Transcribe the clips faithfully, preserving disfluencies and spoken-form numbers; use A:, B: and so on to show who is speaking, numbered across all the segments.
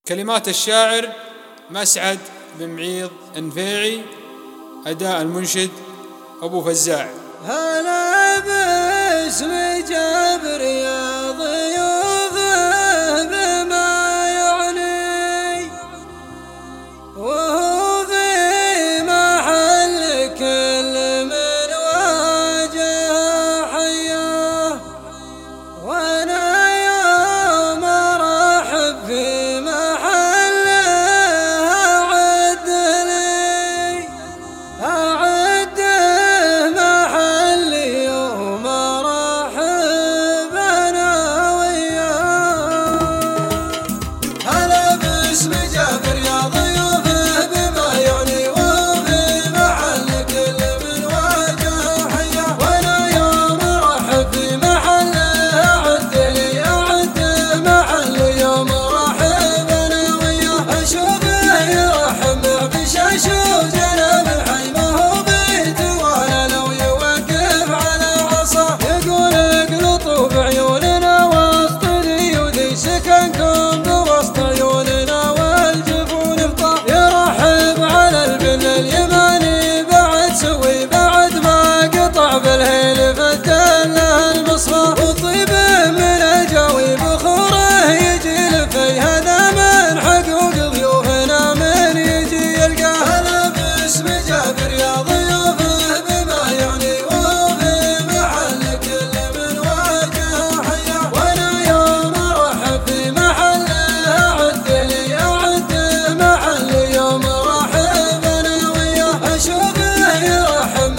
A: كلمات الشاعر مسعد بن معيض النفيعي، أداء المنشد أبو فزاع.
B: هلا باسم جابر يا ضيوفه بما يعني، وهو في محل كل من واجه حياه، وانا يوم ارحب في محله اعد لي اعد محل يوم ارحب انا وياه. هلا باسم جابر يا ضيوفه بما يعني، وهو في محل كل من واجه حياه، وانا يوم ارحب في محله اعد لي اعد محل يوم ارحب انا وياه. اشوفه يرحب بشاشه وجنب حيمه وبيت، وانا لو يوقف على عصاه يقول اقلطوا بعيوننا وسط ذي سكنكم بوسط عيوننا والجفون بطاه. يرحب على البن اليماني بعد سوي بعد ما قطع بالهيل فتله المصفى، والطيب من الجوي بخوره يجي لفي، هذا من حقوق ضيوفنا من يجي يلقاه. هلا باسم جابر يا ضيوفه بما يعني، وهو في محل كل من واجه حياه، وانا يوم ارحب في محله اعد لي اعد محل يوم ارحب انا وياه. اشوفه يرحب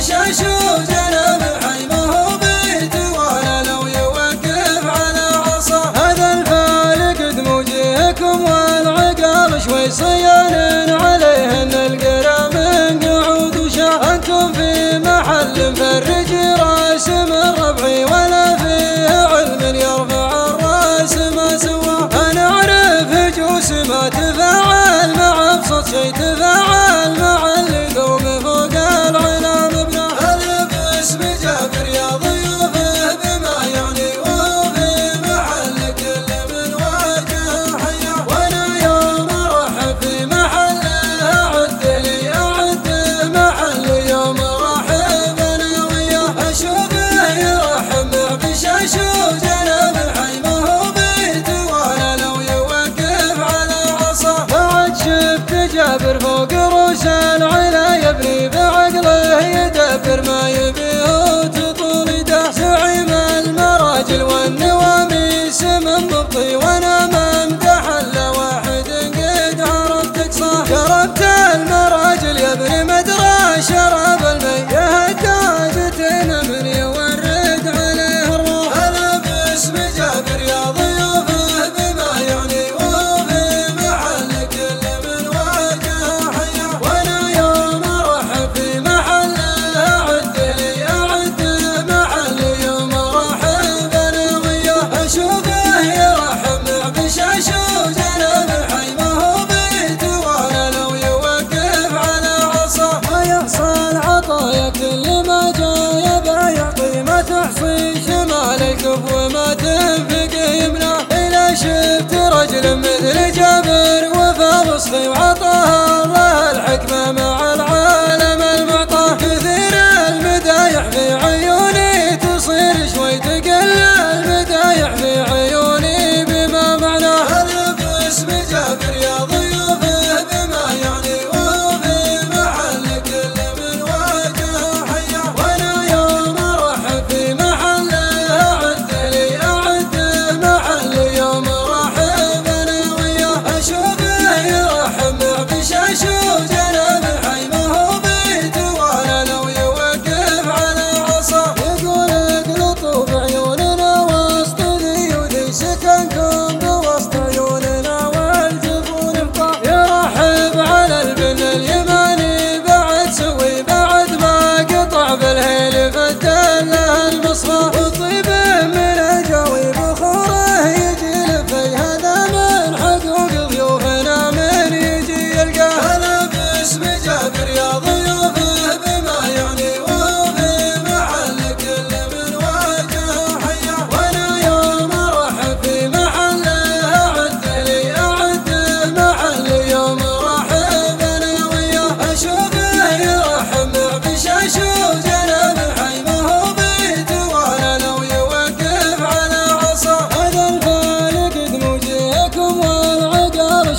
B: بشاشه وجنب حيمه وبيت، وانا لو يوقف على عصاه. هذا الفالق دموجيكم والعقال شوي صيان عليهن القرى من قعود وشاه. انتم في محل مفرج راس من ربعي، ولا فيه علم يرفع الراس ما سواه. انا اعرف هجوس ما تفاعل مع ابسط شي تفاعل مع اللي ذوق فوق العنام بناه. هلا باسم جابر يا ضيوفه بما يعني، وهو في محل كل من واجه حياه، وانا يوم ارحب في محله اعد لي اعد محل يوم ارحب انا وياه. اشوفه يرحب بشاشه وجنب حيمه وبيت، وانا لو يوقف على عصاه. بعد شفت جابر فوق روس العلا يبني بعقله يدبر ما يبيه وتطول يده. زعيم المراجل والنواميس من ضبطي، وانا ممدح الا واحد قد عرفت اقصاه. شربت المراجل يا ابن مدرى شراب المي، تاجتنا من يورد عليه الروح. هلا باسم جابر يا ضيوفه بما يعني، وهو في محل كل من واجه حياه، وانا يوم ارحب في محله اعد لي اعد محل يوم ارحب انا وياه. اشوفه يرحب بشاشه وجنب حيمه وبيت، وانا لو يوقف على عصاه. ما يحصل عطايا كل ما جاي بيعطي، ما تحصي شمال الكف وما تنفق يمناه. إذا شفت رجل مثل جابر وفى وصفي وعطاه الله الحكمة مع العالم المعطاه. كثير المدايح في عيوني تصير شوي تقل المدايح في عيوني بما معناه. هلا باسم جابر يا ضيوفه بما يعني، وهو في محل كل من واجه حياه، وانا يوم ارحب في محله اعد لي اعد محل يوم ارحب انا وياه. اشوفه يرحب بشاشه وجنب حيمه وبيت، وانا لو يوقف على عصاه يقول اقلطوا بعيوننا وسط ذي سكنكم بوسط عيوننا والجفون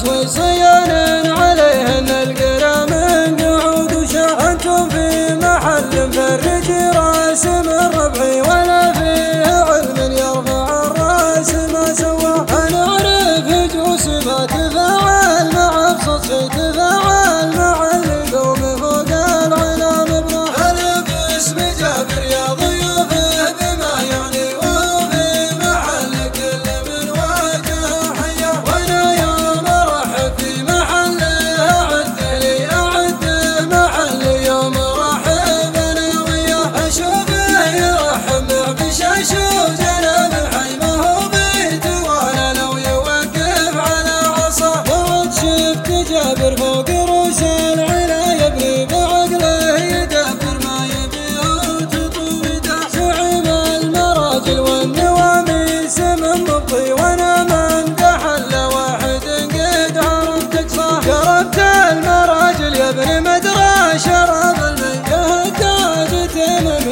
B: شوي صيان عليهن القرى من قعود وشاه. انتم في محل فرج راس من ربعي ولا فيه علم يرفع الراس ما سواه. انا اعرف جوس ما تفاعل مع بسط شي تفاعل مع اللي قوم فوق العلا مبناه. انا باسم جابر يا ضيوفه بما يعني وفي محل كل من واجه حياه. وانا يوم ارحب في محله اعد لي اعد محل يوم ارحب انا وياه. اشوفه يرحب مع بشاش وجنب حي ما هو بيت ولا لو يوقف على عصاه. وعد شفت جابر فوق روس العلا يبني بعقله يدبر ما يبيه وتطويده. زعيم المراجل والنواميس من مبطي وانا من دحل واحد قد عرفت اقصاه. قربت المراجل يا ابن مدرى شراب المنجه التاج تمم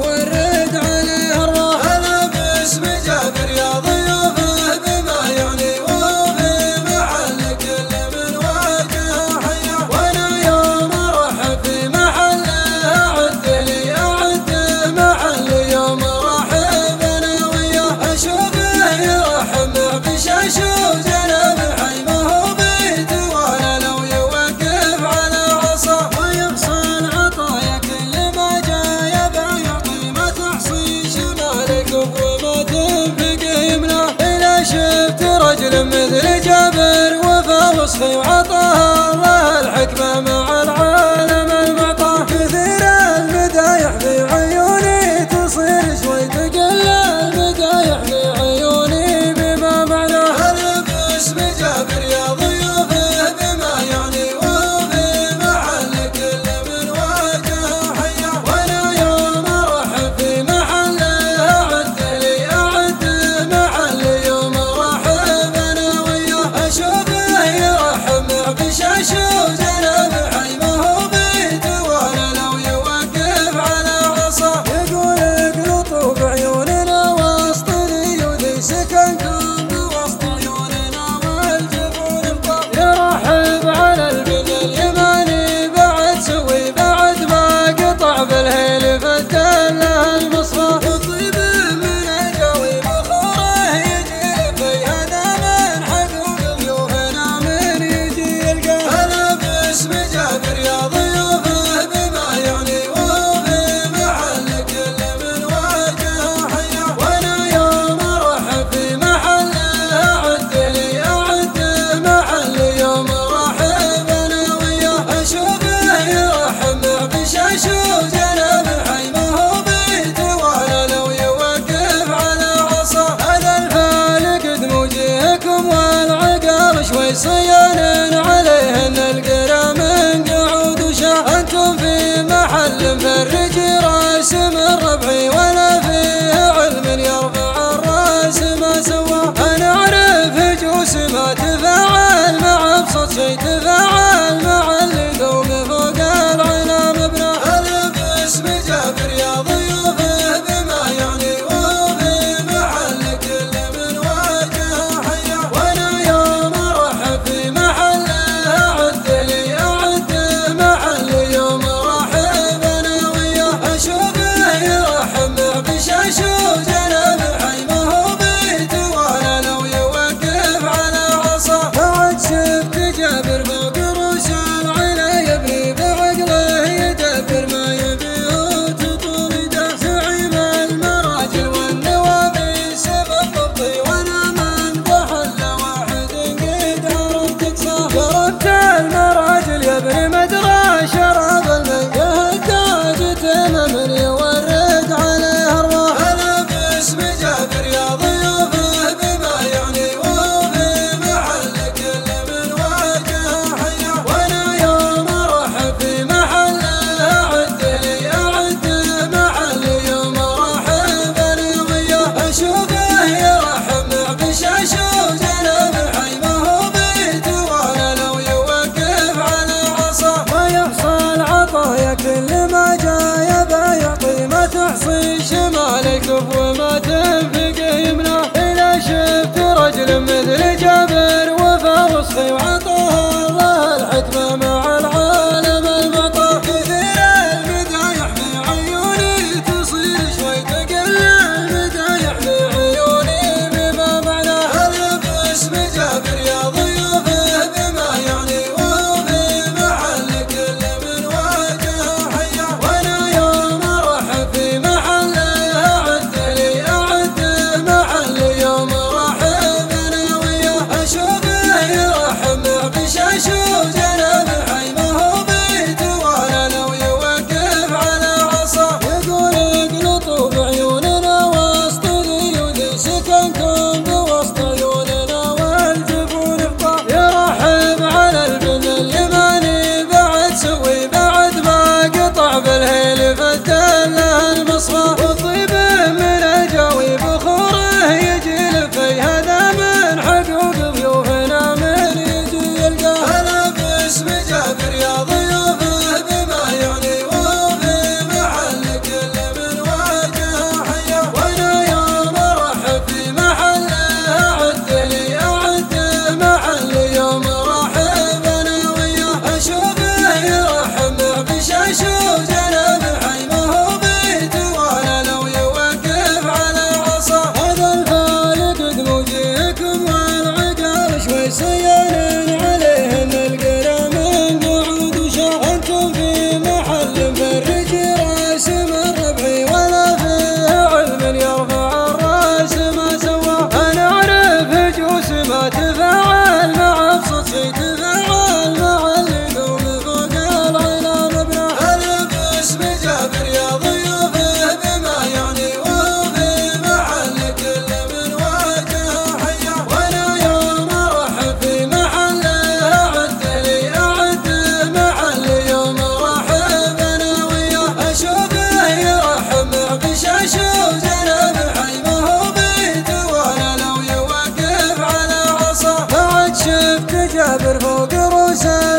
B: يورد عليه الروح. انا باسم جابر يا ضيوفه بما يعني وفي محل كل من واجه حياه. وانا يوم ارحب في محله اعد لي اعد محل يوم ارحب انا وياه. اشوفه يرحب مع بشاش وجنب حي ما هو بيت ولا لو يوقف على عصاه. ويحصل عطايا كل ما جا يبا يعطي ما تحصي شمالك وما تنفق يمناه. اذا شفت رجل مثل جابر وفى وصفي وعطاه الله الحكمه مع العالم المعطاه. كثير المدايح في عيوني تصير شوي تقل المدايح في عيوني بما معناه. انا باسم جابر يا ضيوفه بما يعني وفي محل كل من واجه حياه. وانا يوم ارحب في محله اعد لي اعد محل يوم ارحب انا وياه. اشوفه يرحب مع بشاش وجنب حي ما هو بيت ولا لو يوقف على عصاه. يقول اقلطوا بعيوننا وسط ذي سكنكم بوسط عيوننا والجفون الطاف. يرحب على البن اليماني بعد سوي بعد ما قطع بالهيل فتله المصفى. والطيب من القوي بخوره يجي في هذا من حقوق ضيوفنا من يجي يلقاه. انا باسم جابر يا ضيوفه بما يعني وفي محل كل من واجه حياه. وانا يوم ارحب في محله اعد لي اعد محل يوم ارحب انا وياه. اشوفه يرحب مع بشاش وجنب حي ما هو بيت ولا لو يوقف على عصاه. هذا الفالق دموجهكم والعقار شوي صيان عليهن القرى من قعود وشاه. انتم في محل فرج راس من ربعي ولا فيه علم يرفع الراس ما سواه. انا اعرف جوس ما تفاعل مع بسط شي تفاعل مع اللي قوم فوق العلا مبناه. انا باسم جابر يا ضيوفه بما يعني وفي محل كل من واجه حياه. وانا يوم ارحب في محله اعد لي اعد محل يوم ارحب انا وياه. اشوفه يرحب مع بشاش وجنب حي ما هو بيت ولا لو يوقف على عصاه. بعد شفت جابر فوق روس العلا يبني بعقله يدبر ما يبيه وتطويده. زعيم المراجل والنواميس من مبطي وانا من دحل واحد قد عرفت اقصاه. قربت المراجل يا ابن مدرى شراب المنجه التاج تمم يورد عليه الروح. انا باسم جابر يا ضيوفه بما يعني وفي محل كل من واجه حياه. وانا يوم ارحب في محله اعد لي اعد محل يوم ارحب انا وياه. اشوفه يرحب مع بشاش وجنب حي ما هو بيت ولا لو يوقف على عصاه. ويحصل عطايا كل ما جا يبا يعطي ما تحصي شمالك وما تنفق يمناه. اذا شفت رجل مثل جابر وفى وصفي وعطاه المنابر فوق رؤوس